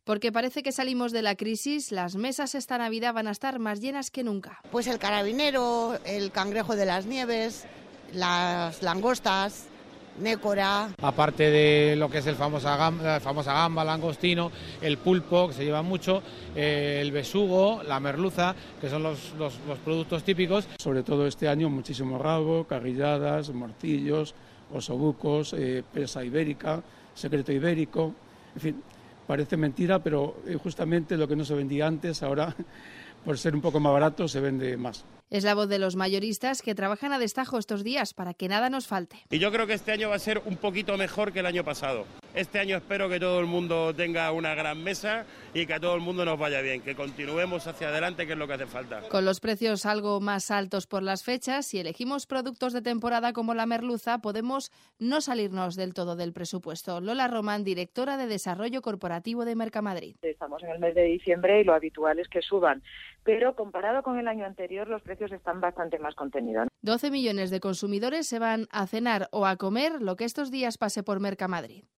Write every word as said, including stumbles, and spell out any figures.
Porque parece que salimos de la crisis, las mesas esta Navidad van a estar más llenas que nunca. Pues el carabinero, el cangrejo de las nieves, las langostas, nécora. Aparte de lo que es el famosa gamba, la famosa gamba, langostino, el pulpo, que se lleva mucho, eh, el besugo, la merluza, que son los, los, los productos típicos. Sobre todo este año muchísimo rabo, carrilladas, morcillos, osobucos, eh, presa ibérica, secreto ibérico, en fin, parece mentira, pero justamente lo que no se vendía antes, ahora por ser un poco más barato se vende más. Es la voz de los mayoristas que trabajan a destajo estos días para que nada nos falte. Y yo creo que este año va a ser un poquito mejor que el año pasado. Este año espero que todo el mundo tenga una gran mesa y que a todo el mundo nos vaya bien, que continuemos hacia adelante, que es lo que hace falta. Con los precios algo más altos por las fechas, si elegimos productos de temporada como la merluza, podemos no salirnos del todo del presupuesto. Lola Román, directora de Desarrollo Corporativo de Mercamadrid. Estamos en el mes de diciembre y lo habitual es que suban, pero comparado con el año anterior los precios están bastante más contenidos. doce millones de consumidores se van a cenar o a comer lo que estos días pase por Mercamadrid.